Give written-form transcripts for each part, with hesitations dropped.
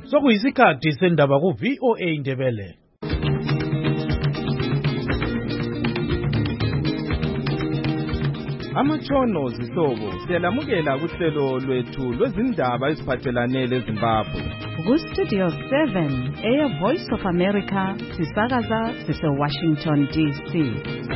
Sokuyisikhathi sendaba ku VOA Indebele. Amatshono zihlobo siyalamukela kuhlelo lwethu lwezindaba eziphathelane leZimbabwe. Ku-Studio 7 Air Voice of America sisakaza sise-Washington DC.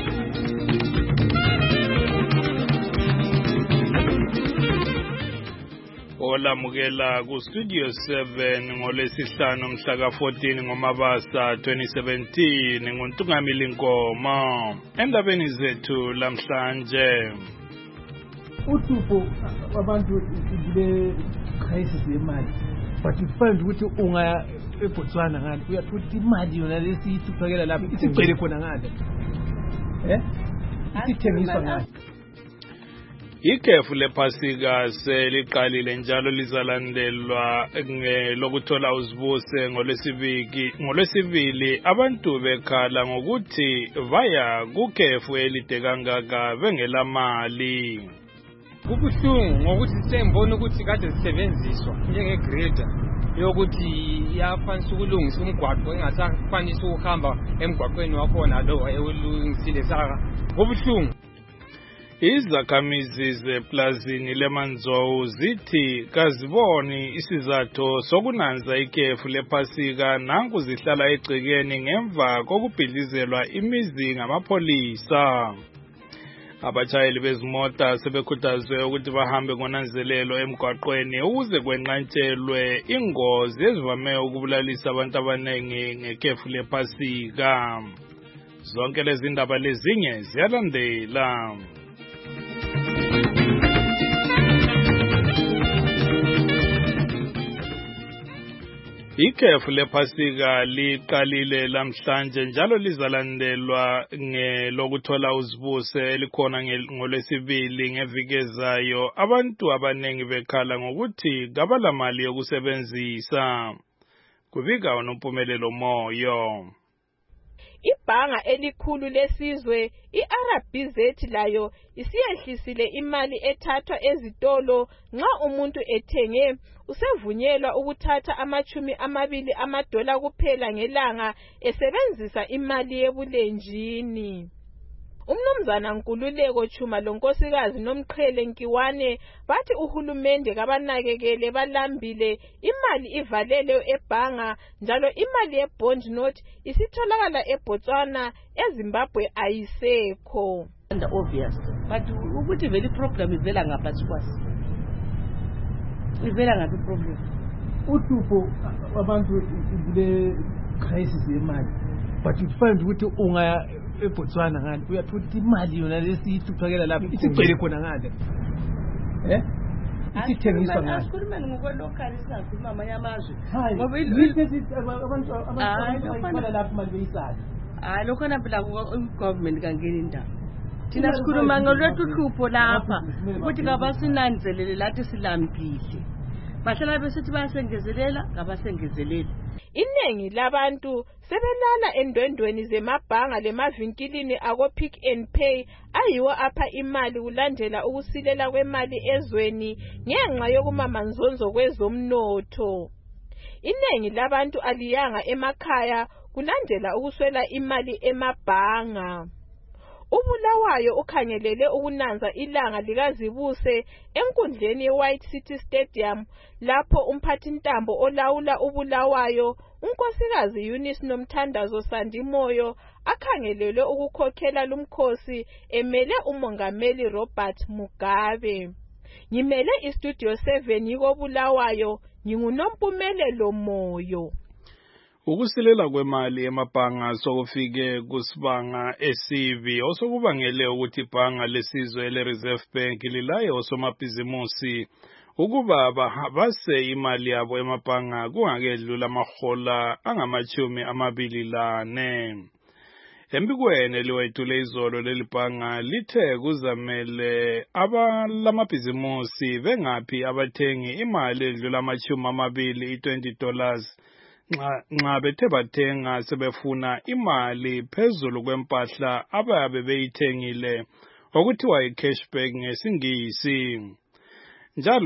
Olamukela ku-Studio 7 ngolesihlanu mhla ka-14 ngoMabasa 2017 nguNtungamili Nkoma. Endabeni zethu lamhlanje, uhlupho abantu ile crisis yemali, but you find ukuthi ungaya eBotswana ngale uyathola imali yona lesiyithuphekela lapha isigcwele khona ngale isithengiswa ngale. ikhefu lephasika seliqalile njalo lizalandelwa lokuthola uzibuse ngolwesibili abantu bekhala ngokuthi vaya kukhefu elide kangaka bengelamali. Kubuhlungu ngokuthi sembona ukuthi kade sisebenziswa njengegrader yokuthi iyafanisa ukulungisa umgwaqo engasafanisi ukuhamba emgwaqweni wakhona lo ewulungisile saka. Kubuhlungu. Izakhamizi zeplazini leManzou zithi kaziboni isizathu sokunanza ikhefu lephasika nanku zihlala egcekeni ngemva kokubhidlizelwa imizi ngamapholisa. Abatshayeli bezimota sebekhuthazwe ukuthi bahambe ngonanzelelo emgwaqweni ukuze kwenqatshelwe ingozi ezivame ukubulalisa abantu abaningi ngekhefu lephasika. Zonke lezi ndaba lezinye ziyalandela. Ikhefu lephasika liqalile lamhlanje njalo lizalandelwa lokuthola uzibuse elikhona ngolwesibili ngeviki ezayo. Abantu abaningi bekhala ngokuthi kabalamali yokusebenzisa. Kubika uNompumelelo Moyo. Ibhanga elikhulu lesizwe iRBZ layo isiyehlisile imali ethathwa ezitolo nxa umuntu ethenge usevunyelwa ukuthatha $20 kuphela ngelanga esebenzisa imali yebulenjini. Umnumzana Nkululeko Chuma lonkosikazi Nomqhele Nkiwane bathi uhulumende kabanakekele balambile imali ivalele ebhanga njalo imali yebond note isitholakala eBotswana eZimbabwe ayisekho. Obvious but ukuthi vele problem ivela ngapha sikwasi ivela ngaphi problem uhlupho abantu ile crisis yemali, but you find ukuthi ungaya eBotswana ngale uyathola imali yona lesiyithuphekela lapha isigcwele khona ngale isithengiswa ngale. Asikhulumeni ngokwelocal singakhuluma amanye amazwe ngoba abantu abafana lapha imali beyisala. Lokho naphela ku-government kangeni indaba. Thina sikhuluma ngolwethu uhlupho lapha ukuthi kabasinanzelele lathi silambile. Bahlala besithi bayasengezelela ngabasengezeleli. Iningi labantu sebelala endwendweni zemabhanga lemavinkilini ako Pick and Pay ayiwo apha imali kulandela ukusilela kwemali ezweni ngenxa yokumamanzonzo kwezomnotho. Iningi labantu aliyanga emakhaya kulandela ukuswela imali emabhanga. uBulawayo ukhangelele ukunanza ilanga likazibuse enkundleni yeWhite City Stadium lapho umphathintambo olawula uBulawayo unkosikazi Eunice Nomthandazo Sandimoyo akhangelele ukukhokhela lumkhosi emele umongameli Robert Mugabe. Ngimele iStudio 7 yikoBulawayo nginguNompumelelo Moyo. Ukusilela kwemali emabhanga sokufike kusibanga esibi osokubangele ukuthi ibhanga lesizwe leReserve Bank lilaye osomabhizimusi ukuba base imali yabo emabhanga kungakedlula amahola angama-24. Embikweni liwetshule izolo lelibhanga lithe kuzamele abalamabhizimusi bengaphi abathengi imali edlula ama-20 $20 nxa bethe bathenga sebefuna imali phezulu kwempahla abayabe beyithengile okuthiwa i-cashback ngesingisi. Njalo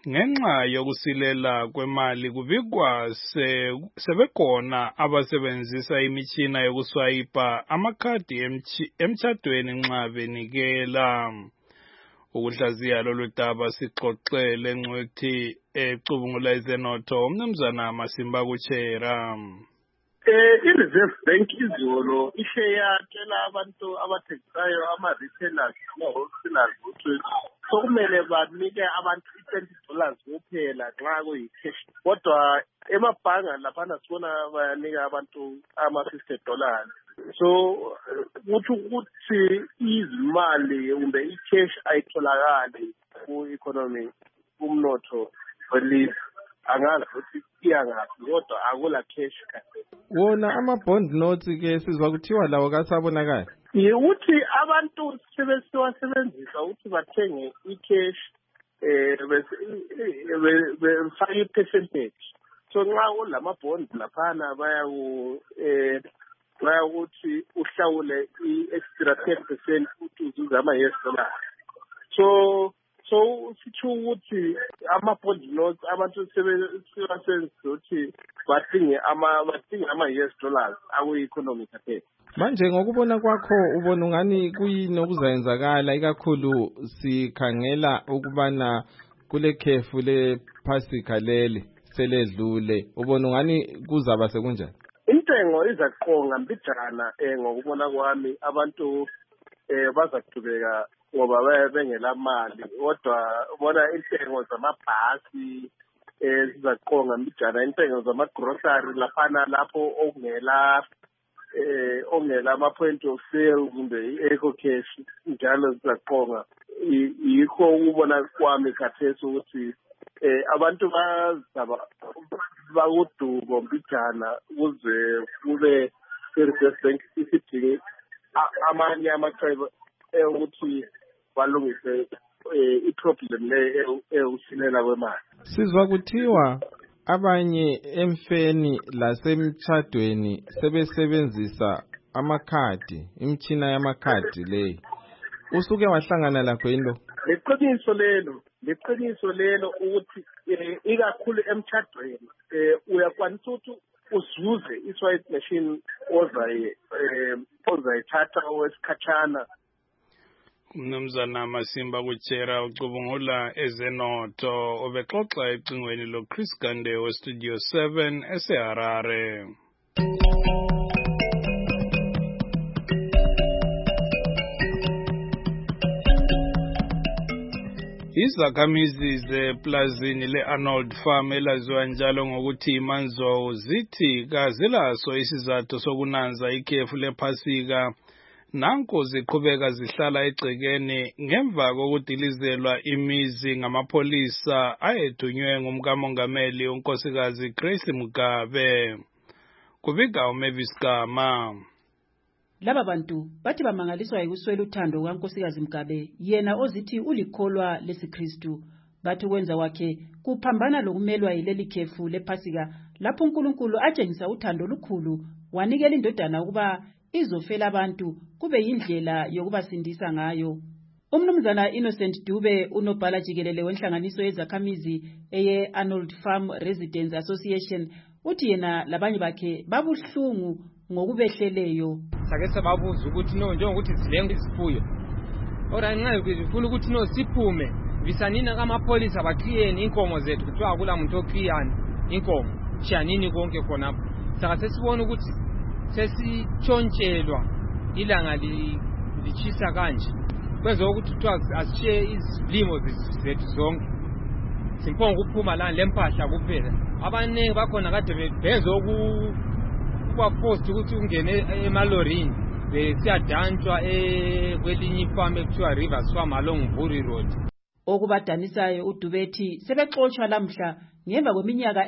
ngenxa yokusilela kwemali kubikwa sebekhona abasebenzisa imitshina yokuswayipa amakhadi emtshadweni nxa benikela. Ukuhlaziya lolu daba sixoxele ngcwethi ecubungula izenotho umnumzana Masimba Kuchera. I-Reserve Bank izolo ishe yatshela abantu abathengisayo ama-retailers nama-wholesalers ukuthi sokumele banike abantu $20 kuphela nxa kuyi-cash. Kodwa emabhanga laphana sibona bayanika abantu ama-$50. So kuthi ukuthi izimali kumbe i-cash ayitholakali ku-economy kumnotho welizwe. Angazi ukuthi iyangaphi kodwa akula cash kahle. Wona ama-bond notes ke sizwa kuthiwa lawo kasabonakala. Ukuthi abantu sebesebenzisa ukuthi bathenge i-cash befake i-percentage. So nxa kulama-bond laphana bayakuthi uhlawule i-extra 10% ukuthi uzuze ama-US dollars. So sitho ukuthi ama-bond notes abantu sebasebenzisa ukuthi badinge ama-US dollars aku-economy kaphela. Manje ngokubona kwakho ubona ungani kuyini okuzayenzakala ikakhulu sikhangela ukubana kule khefu lePhasika leli seledlule, ubona ungani kuzaba sekunjani? Intengo izaqonga mbijana ngokubona kwami abantu bazaqhubeka ngoba bengela mali, kodwa ubona intengo zamabhasi zizaqonga mbijana, intengo zama-grocery laphana lapho ongela ama-point of sale kumbe i-eco cash njalo zizaqonga. Yikho ukubona kwami khathesi ukuthi abantu bazaba bakudubo mbijana ukuze kube i-Reserve Bank isidinge amanye amacebo ukuthi balungise i-problem le eusilela kwemali. Sizwa kuthiwa abanye emfeni lasemtshadweni sebesebenzisa amakhadi, imtshina yamakhadi le. Usuke wahlangana lakho into? Leqiniso lelo ukuthi ikakhulu emtshadweni uyakwanisa ukuthi uzuze i-swipe machine ozayithatha owesikhatshana. Umnumzana Masimba Kuchera ucubungula ezenotho obexoxa ecingweni lo-Chris Gande we-Studio 7 eseHarare. Izakhamizi zeplazini le-Arnold Farm elaziwa njalo ngokuthi iManzou zithi kazilaso isizathu sokunanza ikhefu lePhasika. Nanko ziqhubeka zihlala egcekeni ngemva kokudilizelwa imizi ngamapholisa ayethunywe ngumkamongameli unkosikazi Grace Mugabe. Kubika uMavis Gama. Laba bantu bathi bamangaliswa yikuswela uthando kankosikazi Mugabe, yena ozithi ulikholwa lesiKristu. Bathi ukwenza wakhe kuphambana lokumelwa yileli khefu lePhasika lapho uNkulunkulu atshengisa uthando olukhulu wanikela indodana ukuba izofela abantu kube yindlela yokubasindisa ngayo. Umnumzana Innocent Dube unobhala jikelele wenhlanganiso yezakhamizi eye-Arnold Farm Residents Association uthi yena labanye bakhe babuhlungu ngokubehleleyo. Sake sababuza ukuthi njengokuthi silenga isifuyo. Ora nxa ukufuna ukuthi siphume visanina kamapholisa bakhiyeni inkomo zethu kuthiwa akula muntu okhiyana inkomo shanini konke khonapho. Saka sesibona ukuthi sesitshontshelwa ilanga lichisa kanje kwenza ukuthi kuthiwa asishiye izilimo zethu zonke simponga ukuphuma la lempahla kuphela. Abaningi bakhona kade bebenza kuba forced ukuthi ungene emalorini besiyadantshwa kwelinye ifarm ekuthiwa Rivers Farm along Mburi Road. Okubadanisayo uDubethi sebexoshwa lamhla ngemva kweminyaka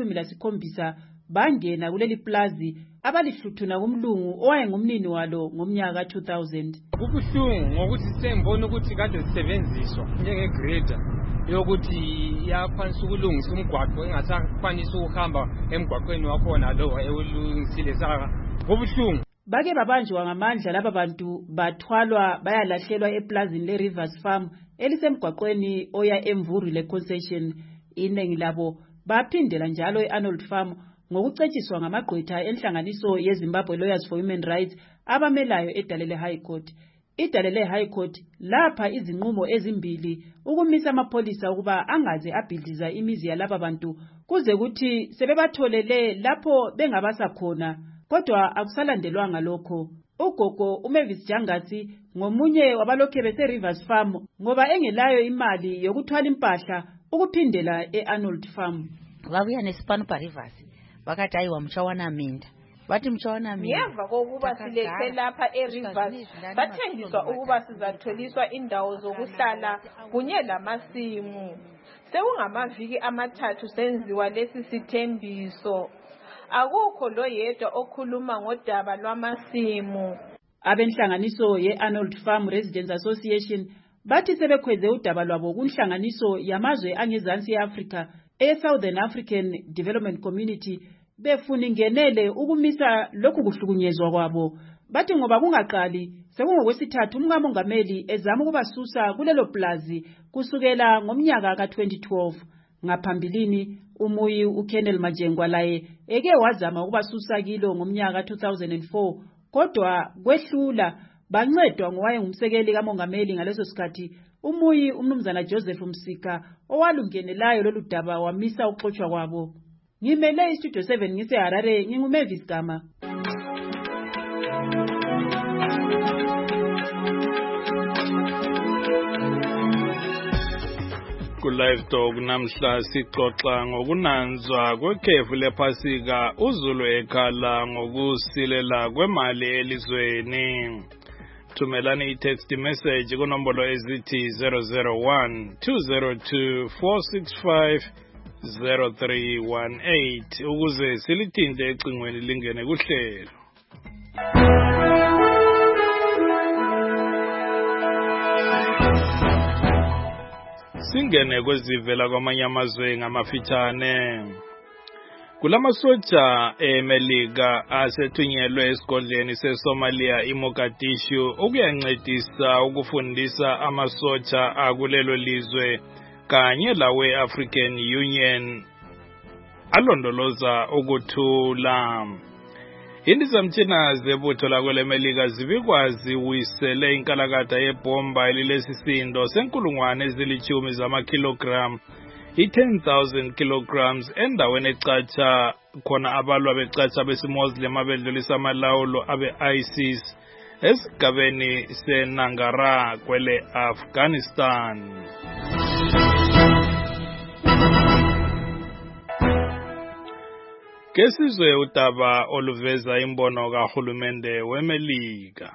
17 bangena kuleli plazi abalihluthuna kumlungu owayengumnini walo ngomnyaka 2000. Kubuhlungu ngokuthi sembona ukuthi kade sisebenziswa njengegrader yokuthi yakwanisa ukulungisa umgwaqo engasakwanisa ukuhamba emgwaqweni wakhona lo ewulungisile saka. Kubuhlungu bake babanjwa ngamandla laba bantu bathwalwa bayalahlelwa eplazini le Rivers Farm elisemgwaqweni oya eMvuri le concession. iningi labo baphindela njalo e-Arnold Farm ngokucetshiswa ngamagqwetha enhlanganiso yeZimbabwe Lawyers for Human Rights abamelayo eDalele High Court. IDalele High Court lapha izinqumo ezimbili ukumisa amapholisa ukuba angaze abhidliza imizi yalaba bantu kuze kuthi sebebatholele lapho bengabasa khona, kodwa akusalandelwanga lokho. Ugogo uMavis Jangasi ngomunye wabalokhe bese-Rivers Farm ngoba engelayo imali yokuthwala impahla ukuphindela e-Arnold Farm. Vabuya neSipanupa Rivers vakathi ayiwa muchawana minda bathi muchawana minda ngemva kokuba silethe lapha eRivers bathengiswa ukuba sizatholiswa indawo zokuhlala kunye lamasimu. Sekungamaviki amathathu senziwa lesi sithembiso. Akukho loyedwa okhuluma ngodaba lwamasimu. Abenhlanganiso ye-Arnold Farm Residents Association bathi sebekhweze udaba lwabo kunhlanganiso yamazwe angezansi e-Africa e-Southern African Development Community befuna ingenele ukumisa lokhu kuhlukunyezwa kwabo. Bathi ngoba kungaqali sekungokwesithathu umngamongameli ezama ukubasusa kulelo plazi kusukela ngomnyaka ka-2012. Ngaphambilini umuyi uKennel Majengwa laye eke wazama ukubasusa kilo ngomnyaka ka-2004 kodwa kwehlula bancedwa ngowayengumsekeli kamongameli ngaleso sikhathi umuyi umnumzana Joseph Msika owalungenelayo lolu daba wamisa ukuxoshwa kwabo. Ngimele iStudio 7 ngiseHarare nginguMavis Gama. Ku-Live Talk namhla sixoxa ngokunanzwa kwekhefu lephasika uZulu ekhala ngokusilela kwemali elizweni. Thumelani i-text message kunombolo ezithi 001 202 465 0318 ukuze silithinte ecingweni lingene kuhlelo. Singene kwezivela kwamanye amazwe ngamafitshane. Kulamasoja eMelika asethunyelwe esigodleni seSomalia iMogadishu ukuyancedisa ukufundisa amasoja akulelo lizwe kanye lawe African Union alondoloza ukuthula. Indizamthina zebutho lakwelemelika zibikwazi wisele inkalakatha yebhomba elilesisindo senkulungwane ezilithumi zamakilogram i-10,000 kilograms endaweni ecatsha khona abalwa becatsha besimuslim abedlulisa amalawulo abe-ISIS esigabeni seNangara kwele Afghanistan. Kesizwe udaba oluveza imbono kahulumende weMelika.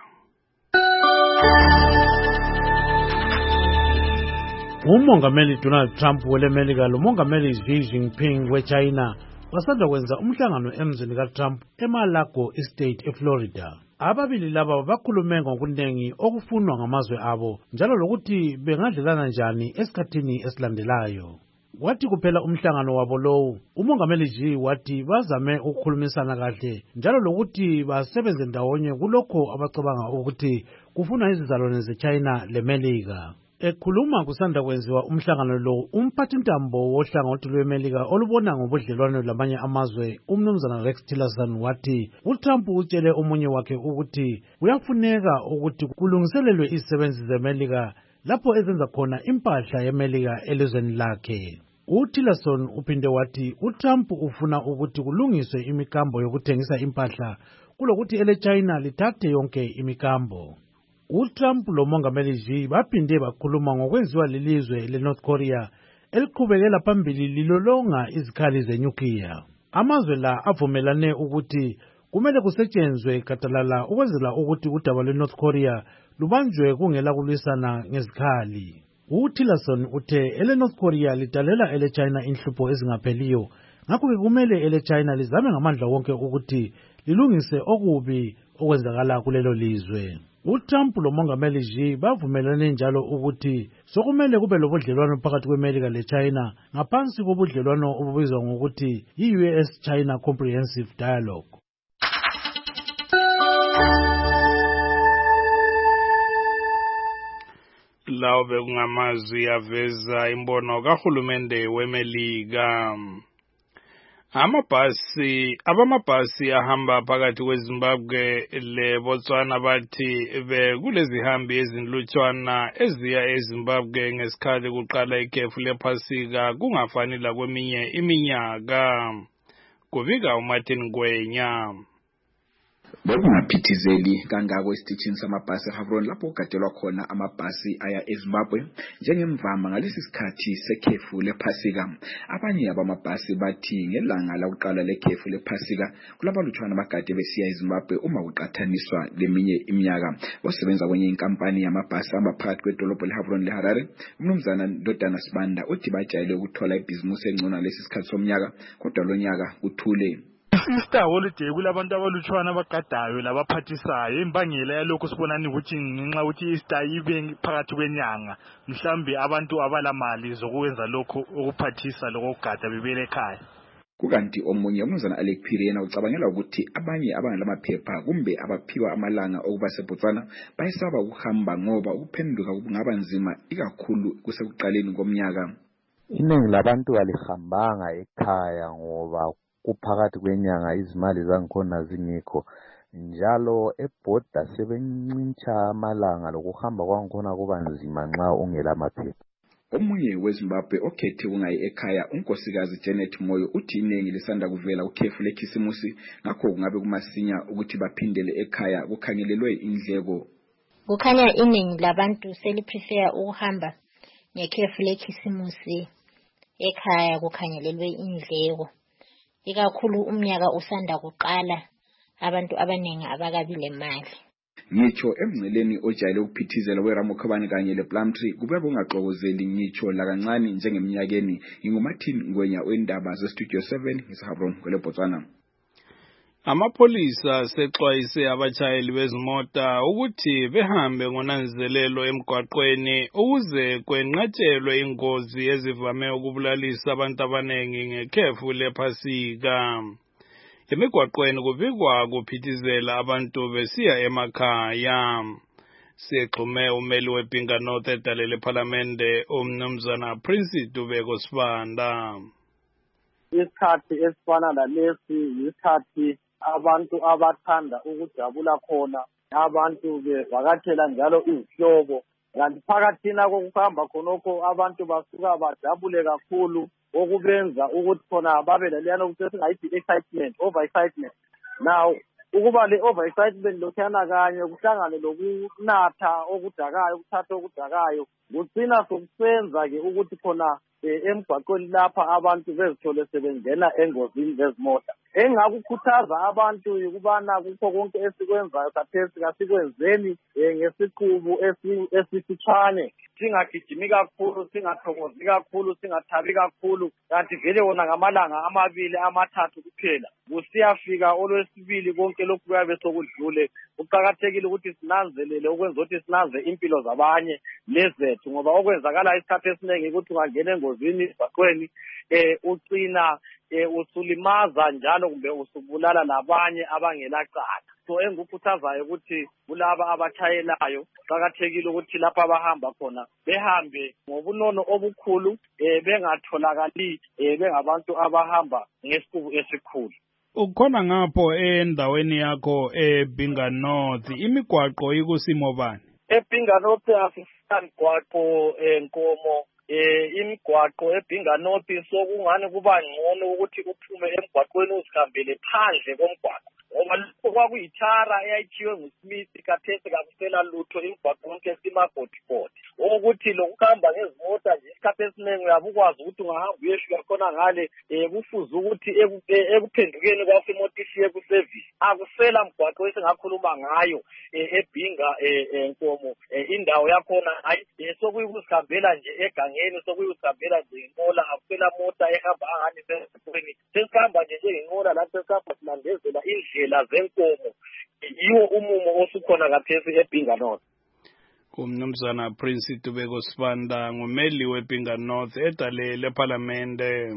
Umongameli Donald Trump welemelika lomongameli Xi Jinping weChina basanda kwenza umhlangano emzini kaTrump eMar-a-Lago Estate eFlorida. Ababili laba bakhulume ngokunengi okufunwa ngamazwe abo njalo lokuthi bengadlelana njani esikhathini esilandelayo. Wathi kuphela umhlangano wabo lowu umongameli Xi wathi bazame ukukhulumisana kahle njalo lokuthi basebenze ndawonye kulokho abacabanga ukuthi kufuna izizalwane zeChina leMelika. Ekhuluma kusanda kwenziwa umhlangano lo umphathintambo wohlangothi lweMelika olubona ngobudlelwano lamanye amazwe umnumzana Rex Tillerson wathi uTrump utshele omunye wakhe ukuthi kuyafuneka ukuthi kulungiselelwe izisebenzi zeMelika lapho ezenza khona impahla yeMelika elizweni lakhe. UTillerson uphinde wathi uTrump ufuna ukuthi kulungiswe imikambo yokuthengisa impahla kulokuthi eleChina lithathe yonke imikambo. uTrump lomongameli Xi baphinde bakhuluma ngokwenziwa lelizwe leNorth Korea eliqhubekela phambili lilolonga izikhali zenyukliya. Amazwe la avumelane ukuthi kumele kusetshenzwe gadalala ukwenzela ukuthi udaba lweNorth Korea lubanjwe kungela kulwisana ngezikhali. UTillerson uthe eleNorth Korea lidalela eleChina inhlupho ezingapheliyo, ngakho-ke kumele eleChina lizame ngamandla wonke ukuthi lilungise okubi okwenzakala kulelo lizwe. uTrump lomongameli Xi bavumelane njalo ukuthi sokumele kube lobudlelwano phakathi kweMelika leChina ngaphansi kobudlelwano obubizwa ngokuthi yi-US-China Comprehensive Dialogue. lawo bekungamazwi aveza imbono kahulumende weMelika. Abamabhasi ahamba phakathi kweZimbabwe leBotswana bathi bekulezihambi ezinhlutshwana eziya eZimbabwe ngesikhathi kuqala ikhefu lephasika kungafanele kweminye iminyaka. Kubika uMartin Gwenya. Bekungaphithizeli kangako esitishini samabhasi eHavron lapho kugadelwa khona amabhasi aya eZimbabwe njengemvama ngalesi sikhathi sekhefu lephasika. Abanye abamabhasi bathi ngelanga lokuqala lekhefu lephasika kulabalutshwana bagade besiya eZimbabwe uma kuqathaniswa leminye iminyaka. Osebenza kwenye inkampani yamabhasi amaphakathi kwedolobho leHavron leHarare, uMnumzana Ndodana Sibanda uthi bajayele ukuthola ibhizimusi engcono lesi sikhathi somnyaka kodwa lo nyaka kuthule. Easter holiday kulabantu abalutshwana abagadayo labaphathisayo. Imbangela yalokho sibonani ukuthi ngenxa ukuthi Easter ibe phakathi kwenyanga mhlambe abantu abalamali zokwenza lokho okuphathisa lokugada bebele ekhaya. Kukanti omunye uMnumzana Alec Phiri yena ucabangela ukuthi abanye abangalamaphepha kumbe abaphiwa amalanga okuba seBotswana bayisaba ukuhamba ngoba ukuphenduka kungaba nzima ikakhulu kusekuqaleni komnyaka. Iningi labantu alihambanga ekhaya ngoba kuphakathi kwenyanga izimali zangikhona zingekho njalo ebhoda sebencintsha amalanga lokuhamba kwangikhona kuba nzima nxa ungela maphepha. Omunye weZimbabwe okhethe ungayi ekhaya unkosikazi Janet Moyo uthi iningi lisanda kuvela ukhefu lekhisimusi ngakho kungabe kumasinya ukuthi baphindele ekhaya kukhangelelwe indleko. Kukhanya iningi labantu seliprefer ukuhamba ngekhefu lekhisimusi ekhaya kukhangelelwe indleko. Ikakhulu umnyaka usanda kuqala abantu abaningi abakabile imali. Ngitsho emngceleni ojayele ukuphithizela weRamokhobane kanye lePlumtree kube bungaxokozeli ngitsho lakancane njengeminyakeni. NginguMartin Ngwenya wendaba zeStudio 7 ngeHavron kweleBotswana. Amapholisa sexwayise abashayeli bezimota ukuthi behambe ngonanzelelo emgwaqweni ukuze kwenqatshelwe ingozi ezivame ukubulalisa abantu abaningi ngekhefu lephasika. Emigwaqweni kubikwa kuphithizela abantu besiya emakhaya. Sexhume umeli weBhinga North edale lePhalamende uMnumzana Prince Dubeko Sibanda. Isikhathi esifana nalesi yisikhathi abantu abathanda ukujabula khona, abantu bevakatshela njalo izihlobo, kanti phakathina kokuhamba khonokho abantu basuka bajabule kakhulu okubenza ukuthi khona babe leliyana ukuthi singayithi excitement, overexcitement. Now ukuba le overexcitement lokhuyana kanye kuhlangane lokunatha okudakayo, ukuthatha okudakayo, kucina sokusenza-ke ukuthi khona emgwaqweni lapha abantu bezithole sebengena engozini zezimota. Engakukhuthaza abantu ukubana kukho konke esikwenzayo khathesi kasikwenzeni ngesiqubu esifitshane, singagijimi kakhulu, singathokozi kakhulu, singathabi kakhulu, kanti vele wona ngamalanga amabili amathathu kuphela kusiyafika olwesibili konke lokhu kuyabe sokudlule. Kuqakathekile ukuthi sinanzelele ukwenza ukuthi sinaze impilo zabanye lezethu ngoba okwenzakala isikhathi esiningi ukuthi ungangena engozini emgwaqweni ucina usulimaza njalo kumbe usubulala labanye abangelacala. So engikukhuthazayo ukuthi kulaba abatshayelayo qakathekile ukuthi lapha abahamba khona behambe ngobunono obukhulu, bengatholakali bengabantu abahamba ngesiqubu esikhulu. Ukhona ngapho endaweni yakho eBhinga North imigwaqo ikusimo bani? eBhinga North asimigwaqo Nkomo. Imigwaqo eBhinga North sokungani kuba ngcono ukuthi uphume emgwaqweni uzihambele phandle komgwaqo ngoba lokho kwakuyithara eyayithiwe nguSmith kathesi kakusela lutho imigwaqo yonke simabhodibhodi ukuthi lokuhamba ngezimota nje isikhathi esiningi uyabukwazi ukuthi ungahamba uyefika khona ngale kufuze ukuthi ekuphendukeni kwakho imoto ishiye kuservice akusela mgwaqo esingakhuluma ngayo eBhinga Nkomo indawo yakhona hayi sokuyikuzihambela nje egangeni, sokuyikuzihambela nje inqola, akusela mota ehamba angani sesibweni, sesihamba nje njengenqola lapho sesihamba silandezela indlela zenkomo. Yiwo umumo osukhona kathesi eBhinga North. uMnumzana Prince Dubeko Sibanda ngumeli weBhinga North edale lePhalamende.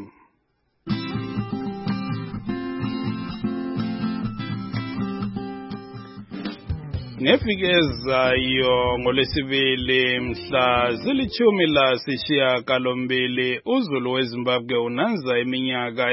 ngeviki ezayo ngolwesibili mhla zili-18 uZulu weZimbabwe unanza iminyaka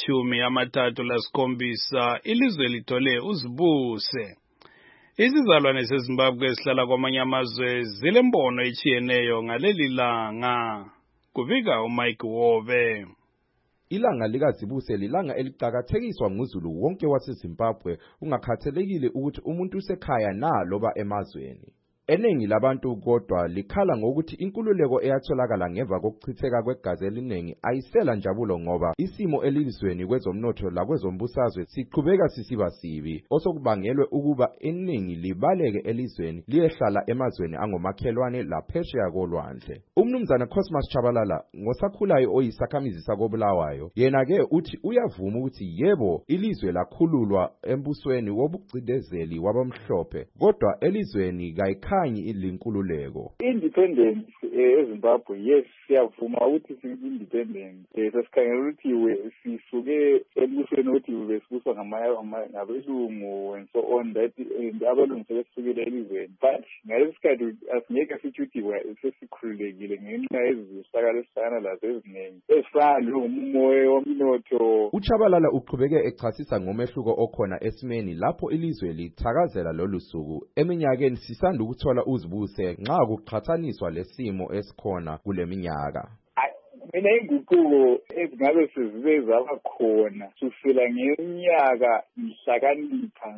engama-37 ilizwe lithole uzibuse. Izizalwane zeZimbabwe esihlala kwamanye amazwe zilembono etshiyeneyo ngaleli langa. Kuvika uMike Wobe. Ilanga likazibuse lilanga eliqhakathekiswa nguZulu wonke waseZimbabwe ungakhathalekile ukuthi umuntu usekhaya na loba emazweni. Eningi labantu kodwa likhala ngokuthi inkululeko eyatholakala ngemva kokuchitheka kwegazi eliningi ayisela njabulo ngoba isimo elizweni kwezomnotho lakwezombusazwe siqhubeka sisiba sibi osokubangelwe ukuba iningi libaleke elizweni liyehlala emazweni angomakhelwane laphesheya kolwandle. Umnumzana Cosmas Chabalala ngosakhulayo oyisakhamizi sakobulawayo yena ke uthi uyavuma ukuthi yebo ilizwe lakhululwa embusweni wobucindezeli wabamhlophe kodwa elizweni kayikhanyi ilinkululeko. Independence eZimbabwe yes siyavuma ukuthi independence sesikhangela ukuthi sisuke embusweni ukuthi besibuswa ngabelungu and so on that abelungu sebesukile elizweni but ngalesikhathi asingeke sithi ukuthi sesikhululekile ngenxa yezisakalo esifana lazo eziningi ezifana nomoya womnotho. uChabalala uqhubeke echasisa ngomehluko okhona esimeni lapho ilizwe lithakazela lolu suku eminyakeni sisanda ukuthola uzibuse nxa kuqhathaniswa lesimo esikhona kule minyaka. Mina inguquko ezingabe sezibe zaba khona kusukela ngeminyaka ihlakanipha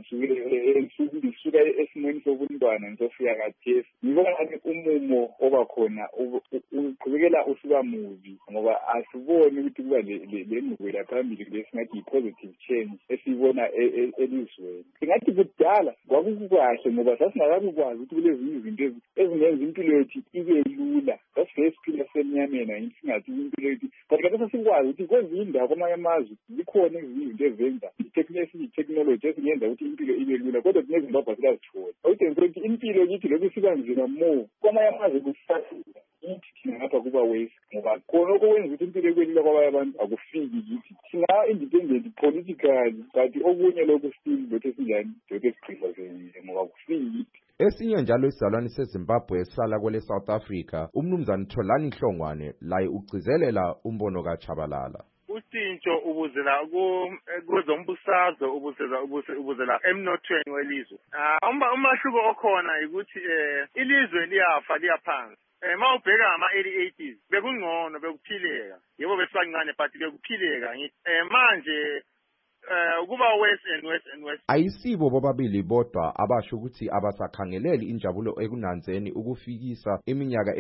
isuka esimweni sobuntwana nsofika khathesi ngibona umumo oba khona uqhubekela usuka mubi ngoba asiboni ukuthi kuba lengqubela phambili lesingathi i-positive change esiyibona elizweni. Singathi kudala kwakukahle ngoba sasingakakwazi ukuthi kulezi izinto ezingenza impilo yethu ibe lula sasingesiphila semnyameni singathi impilo yethu but kade sikwazi ukuthi kwezinye indawo kwamanye amazwe zikhona izinto ezenza i-technology ezingenza ukuthi impilo ibe lula kodwa kuneZimbabwe sikazithola okuthenza ukuthi impilo yithi lokhu siba nzima more kwamanye amazwe kusasile yithi thina ngapha kuba wesi ngoba khona okwenza ukuthi impilo ibe lula kwabanye abantu akufiki yithi singa-independent politically but okunye lokhu still lokhu esinjani lokhu esiqhizazekile ngoba kufiki yithi. Esinye njalo isizalwane seZimbabwe esihlala kwele South Africa umnumzana Tholani Hlongwane laye ugcizelela umbono kaChabalala. Ushintsho ubuzela kwezombusazwe ubuzela emnothweni welizwe. Umahluko okhona ukuthi ilizwe liyafa liyaphansi. Mawubheka ama-early 80s bekungcono bekuphileka yebo besibancane but bekuphileka manje kuba west and west. Ayisibo bobabili bodwa abasho ukuthi abasakhangeleli injabulo ekunanzeni ukufikisa iminyaka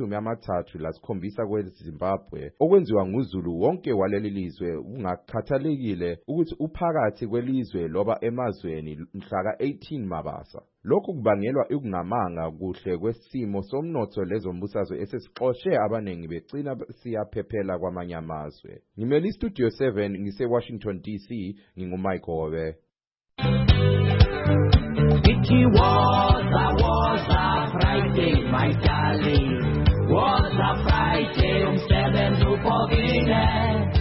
engama-37 kweZimbabwe okwenziwa nguZulu wonke waleli lizwe ungakhathalekile ukuthi uphakathi kwelizwe loba emazweni mhla ka-18 Mabasa. Lokhu kubangelwa ukungamanga kuhle kwesimo somnotho lezombusazwe esesixoshe abanengi becina siyaphephela kwamanye amazwe. Ngimeli Studio 7 ngise-Washington DC nginguMike Hobe. It was a Friday, my darling. Was a Friday, umsebenzi uphophile.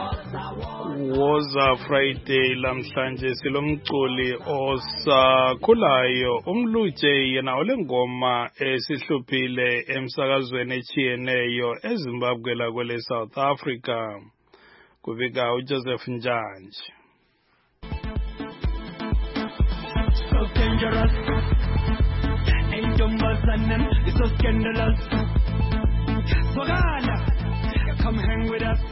Woza Friday lamhlanje silomculi osakhulayo umluje yena olengoma esihluphile emsakazweni echiyeneyo eZimbabwe la kwele South Africa. Kuvika uJoseph Njanje. So dangerous. Ain't dumbasanem, it's so scandalous. Swagala, come hang with us.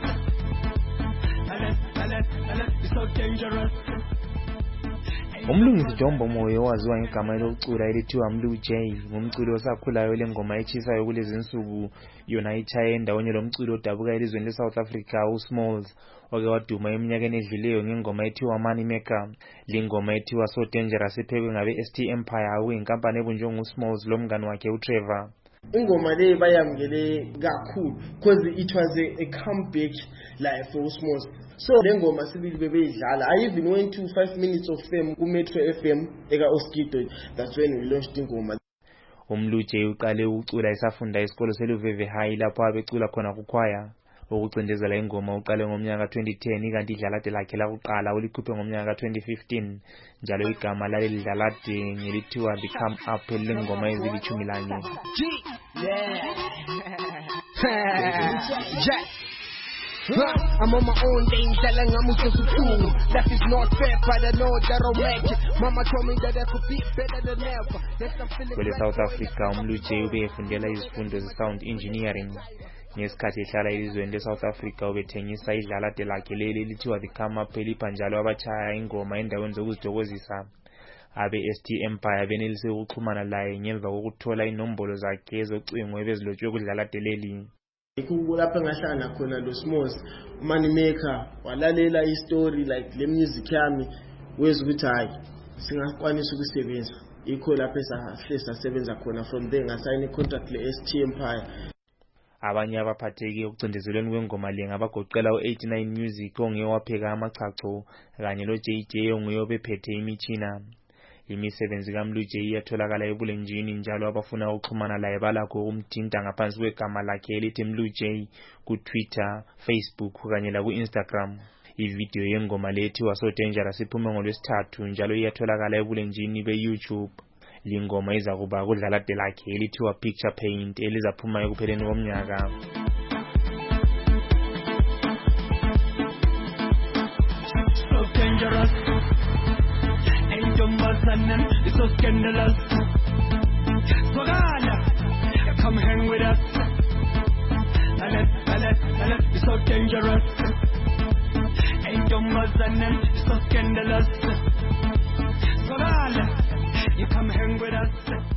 Umlungisi Jombo Moyo waziwa ngegama lokucula elithiwa Mlu J ngumculi osakhulayo lengoma echisayo kulezi insuku yona ichaye ndawonye lomculi odabuka elizweni leSouth Africa uSmalls oke waduma eminyakeni edluleyo ngengoma ethiwa Money Maker. Lingoma ethiwa So Dangerous iphekwe ngabe ST Empire okuyinkampani ebunjwe nguSmalls lomngane wakhe uTrevor. Ingoma le bayamngele kakhulu because it was a comeback like for Smalls. So le ngoma sibili bebeyidlala. I even went to 5 minutes of fame ku Metro FM eka Oskido. That's when we launched ingoma. Umluje uqale ukucula esafunda isikolo seLuveve High lapho abecula khona kukhwaya. ukucindezela ingoma uqale ngomnyaka 2010 kanti idlalade lakhe lakuqala ulikhuphe ngomnyaka 2015 njalo igama laleli dlalade ngelithiwa The Come Up lengoma ezilithumi lanye. I'm on my own lane, telling I'm just a fool. That is not fair, but I know that I'll make it. Mama told me that I could be better than ever. Yes, I'm feeling Kwele South Africa umluje ubefundela izifundo ze-sound engineering. Ngesikhathi ehlala elizweni le-South Africa ubethengisa idlalade lakhe leli lithiwa The Come Up elipha njalo abachaya ingoma endaweni zokuzithokozisa. Abe-ST Empire benelise ukuxhumana laye ngemva kokuthola inombolo zakhe ezocingo ebezilotshwe kudlalade leli. Lapha engahlala khona lo Smos Money Maker walalela istory like le music yami weza ukuthi hayi singakwanisa ukusebenza ikho lapha esasebenza khona. From there ngasign contract le ST Empire. Abanye abaphatheki ukucindezelweni kwengoma le ngabagoqela u89 Music ongewapheka amachacho kanye lo JJ ongeyobephethe imitshina. Imisebenzi kaMluje iyatholakala ebulenjini njalo abafuna ukuxhumana laye balakho ukumthinta ngaphansi kwegama lakhe elithi Mluje ku Twitter, Facebook kanye la ku Instagram. Ivideo yengoma lethiwa So Dangerous iphume ngoLwesithathu njalo iyatholakala ebulenjini beYouTube. Lingoma iza kuba kudlalade lakhe elithiwa Picture Paint elizaphuma ekupheleni komnyaka. So dangerous. It's so scandalous. Swagala, come hang with us. It's so dangerous. Ain't your mother, it's so scandalous. Swagala, you come hang with us.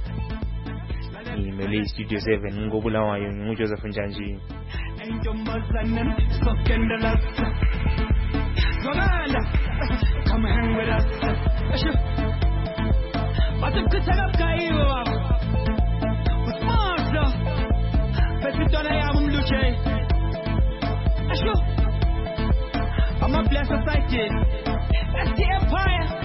Imeli Studio 7 ngobulawayo nguJoseph Njanji. Ain't your mother, it's so scandalous. Swagala, come hang with us. What's good up, guy? What's more? But don't I have Mluje? I'm a blessed society. That's the empire.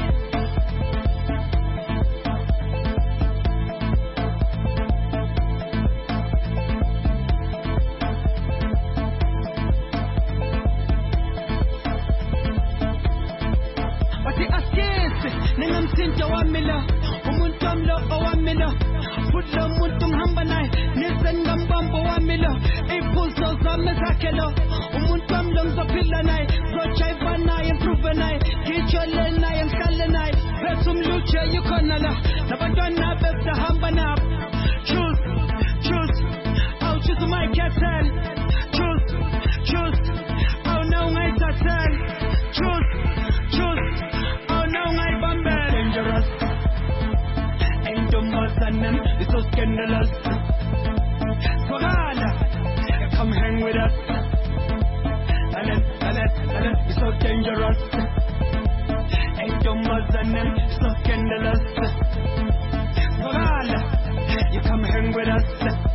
What's the assist? Name Sinta Wamila. Umuntamlo owamilo Putlo muntum hambanai Nisan gambambo wamilo Impulso zame zakelo Umuntamlo mzapillanai Zochai banai improvenai Kicholenai mshalenai Besum luche yukonala Nabadwana besta hambana Choose I'll choose my castle Choose Oh no my castle Choose Oh no my bumble Dangerous It's so scandalous. Swagala, come hang with us. It's so dangerous. Ain't your mother name, it's so scandalous. Swagala, you come hang with us.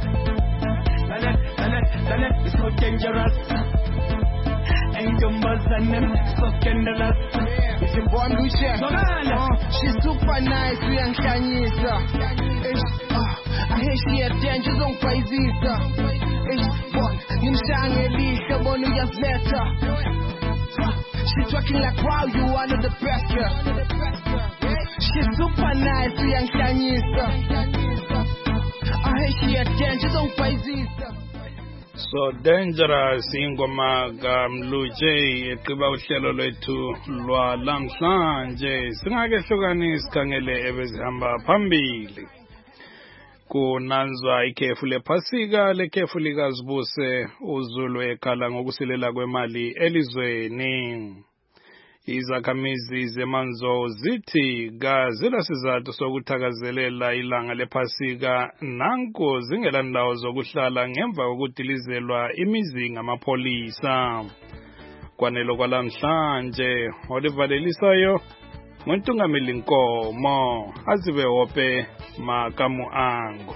It's so dangerous. Ain't your mother name, it's so scandalous. It's a born Lucia. She's super nice, we ain't Chinese. I hear she had dangers on Paisisa. You sang a leash, I want to just let her. She's talking like wow, you one of the best. She's super nice, we ain't Chinese. I hear she had dangers on Paisisa. So Dangerous ingoma kaMluje eqiba uhlelo lwethu lwalamhlanje singake hlukani sikhangele ebezihamba phambili kunanzwa ikhefu lephasika lekhefu likazibuse uZulu ekhala ngokusilela kwemali elizweni. Izakhamizi zemanzo zithi kazila sizathu sokuthakazelela ilanga lephasika nanko zingela ndawo zokuhlala ngemva kokudilizelwa imizi ngamapholisa. Kwanelo kwalamhlanje olivalelisayo nguNtungameli Nkomo azibe hope makamu angu.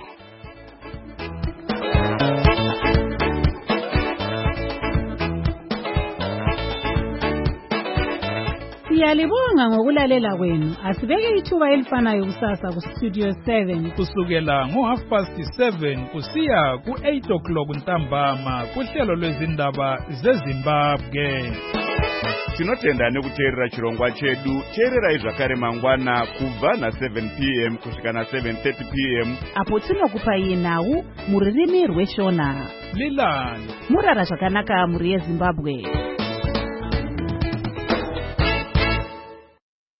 Siyalibonga ngokulalela kwenu. Asibeke ithuba elifanayo kusasa ku Studio 7 kusukela ngo7:30 kusiya ku8 o'clock ntambama kuhlelo lwezindaba zeZimbabwe. Tinotenda nekuteerera chirongwa chedu. Teererai zvakare mangwana kubva na7 p.m. kusvika na7:30 p.m. apo tinokupai nhau muririmi rweshona. Lilani murara zvakanaka muri yeZimbabwe.